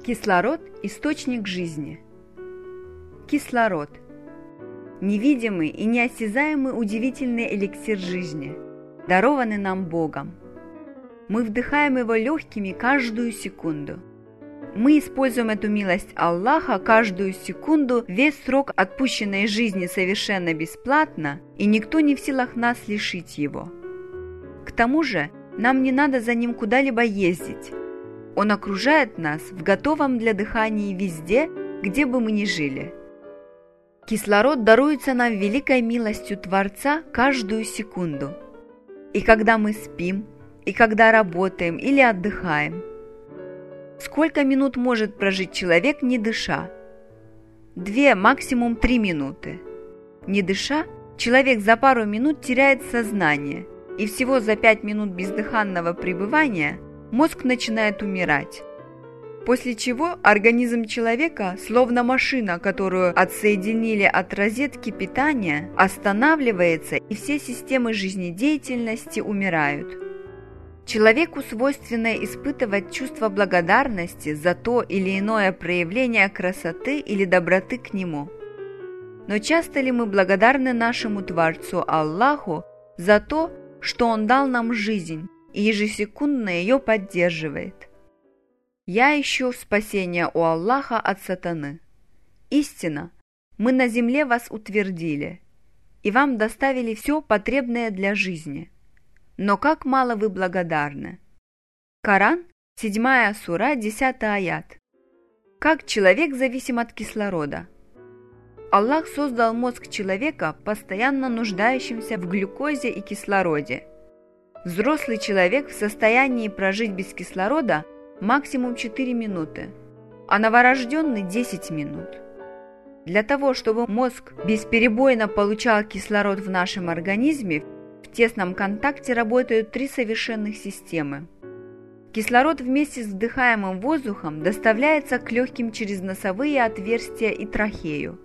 Кислород – источник жизни. Кислород – невидимый и неосязаемый удивительный эликсир жизни, дарованный нам Богом. Мы вдыхаем его легкими каждую секунду. Мы используем эту милость Аллаха каждую секунду, весь срок отпущенной жизни совершенно бесплатно, и никто не в силах нас лишить его. К тому же, нам не надо за ним куда-либо ездить. Он окружает нас в готовом для дыхания везде, где бы мы ни жили. Кислород даруется нам великой милостью Творца каждую секунду. И когда мы спим, и когда работаем или отдыхаем. Сколько минут может прожить человек, не дыша? 2, максимум 3 минуты. Не дыша, человек за пару минут теряет сознание, и всего за 5 минут бездыханного пребывания мозг начинает умирать. После чего организм человека, словно машина, которую отсоединили от розетки питания, останавливается, и все системы жизнедеятельности умирают. Человеку свойственно испытывать чувство благодарности за то или иное проявление красоты или доброты к нему. Но часто ли мы благодарны нашему Творцу Аллаху за то, что Он дал нам жизнь и ежесекундно ее поддерживает? Я ищу спасения у Аллаха от сатаны. Истинно, мы на земле вас утвердили, и вам доставили все потребное для жизни. Но как мало вы благодарны. Коран, 7 сура, 10 аят. Как человек зависим от кислорода? Аллах создал мозг человека, постоянно нуждающимся в глюкозе и кислороде. Взрослый человек в состоянии прожить без кислорода максимум 4 минуты, а новорожденный 10 минут. Для того, чтобы мозг бесперебойно получал кислород в нашем организме, в тесном контакте работают 3 совершенных системы. Кислород вместе с вдыхаемым воздухом доставляется к легким через носовые отверстия и трахею.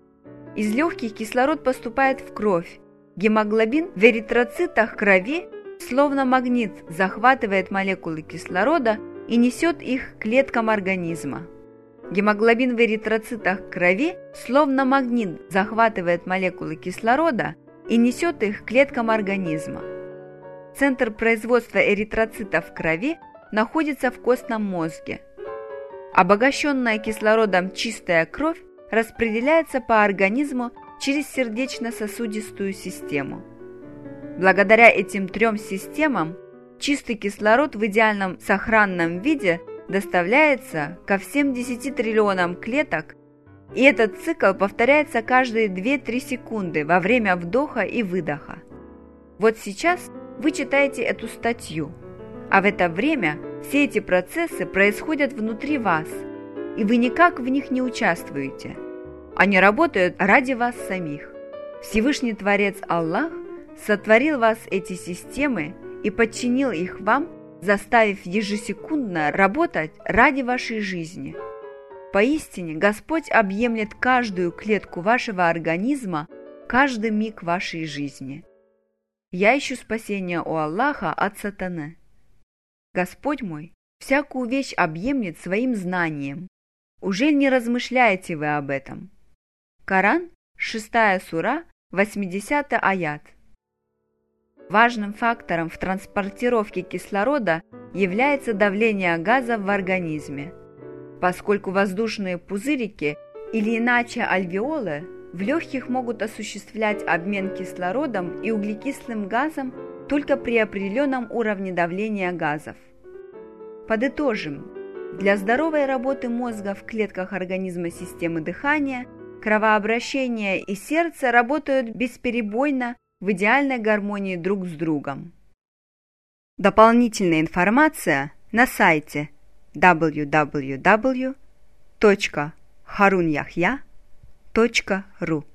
Из легких кислород поступает в кровь. Гемоглобин в эритроцитах крови, словно магнит, захватывает молекулы кислорода и несет их к клеткам организма. Гемоглобин в эритроцитах крови, словно магнит, захватывает молекулы кислорода и несет их к клеткам организма. Центр производства эритроцитов в крови находится в костном мозге. Обогащенная кислородом чистая кровь распределяется по организму через сердечно-сосудистую систему. Благодаря этим 3 системам чистый кислород в идеальном сохранном виде доставляется ко всем 10 триллионам клеток, и этот цикл повторяется каждые 2-3 секунды во время вдоха и выдоха. Вот сейчас вы читаете эту статью, а в это время все эти процессы происходят внутри вас, и вы никак в них не участвуете. Они работают ради вас самих. Всевышний Творец Аллах сотворил вас эти системы и подчинил их вам, заставив ежесекундно работать ради вашей жизни. Поистине, Господь объемлет каждую клетку вашего организма, каждый миг вашей жизни. Я ищу спасения у Аллаха от сатаны. Господь мой всякую вещь объемлет своим знанием. Ужель не размышляете вы об этом? Коран, 6 сура, 80 аят. Важным фактором в транспортировке кислорода является давление газов в организме, поскольку воздушные пузырики или иначе альвеолы в легких могут осуществлять обмен кислородом и углекислым газом только при определенном уровне давления газов. Подытожим. Для здоровой работы мозга в клетках организма системы дыхания, кровообращения и сердца работают бесперебойно в идеальной гармонии друг с другом. Дополнительная информация на сайте www.harunyahya.ru